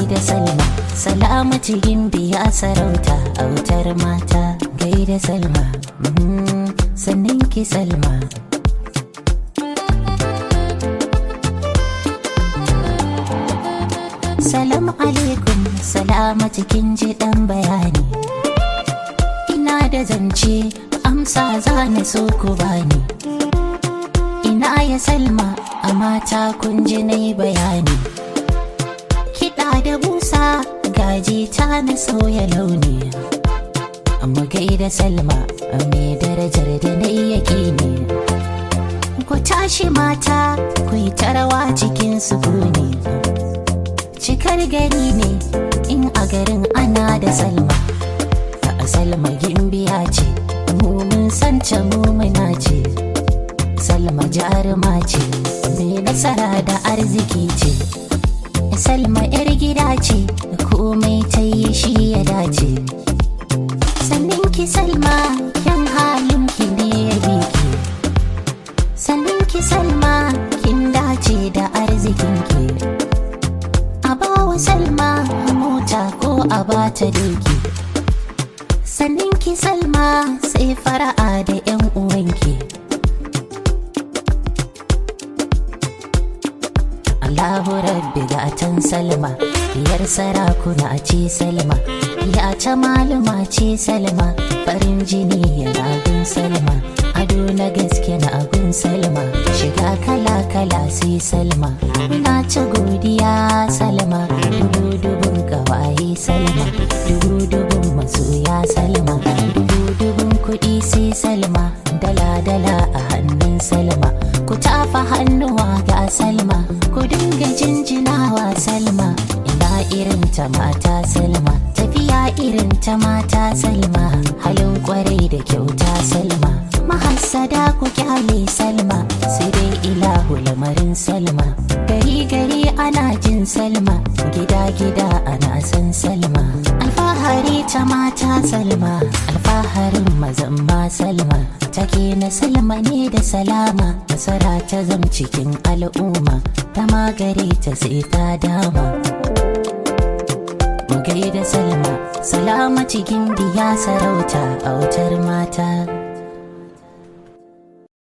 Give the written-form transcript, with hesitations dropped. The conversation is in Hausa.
gaida Salma, Salamatu gimbiya sarauta autar mata. Gaida Salma, sannin ki Salma. Salamu alaikum, Salamatu kin ji dan bayani. Ina da zance amsa zani so ku bani. Ina ya Salma a mata kun ji nai bayani. Kiɗa da busa gaji ta na sauya launi. Amma gaida Salma mai darajar da na yaƙini. Ku tashi mata ku yi ta rawa cikin sukuni. Cikar gari ne in a garin ana da Salma. A Salma gimbiya ce, mu mun santa mu muna ce. Salma jaruma ce, mai nasara da arziki ce. Salma yar gida ce, komai ta yi shi ya dace. Sannin ki Salma, kyan halin ki ne ya biki. Sannin ki Salma, kin dace da arzikin ki. A bawa Salma mota ko a bata doki. Sannin ki Salma, sai fara'a da 'yan uwanki. Allahu rabbi gatan Salma, diyar sarakuna ce Salma, ya ta malama ce Salma, farin jini yana gun Salma, ado na gaske na gun Salma, shiga kala kala sai Salma, na ta godiya Salma, dubu gawaye Salma, dubu masoya Salma, dubu kuɗi sai Salma, dala a hannun Salma, ku tafa hannuwa ga Salma, ku dinga jinjinawa Salma. Ina irin ta mata Salma, tafiya irin ta mata Salma, halin kwarai da kyauta Salma. Mahassada ku kyale Salma, sai dai ilahu lamarin Salma. Gari ana jin Salma, gida ana san Salma. Alfahari ta mata Salma, alfaharin mazan ma Salma. Take na Salma ne da salama, nasara ta zam cikin al'umma, ta magare ta sai ta dama. Mu gaida Salma, Salamatu gimbiya sarauta autar mata.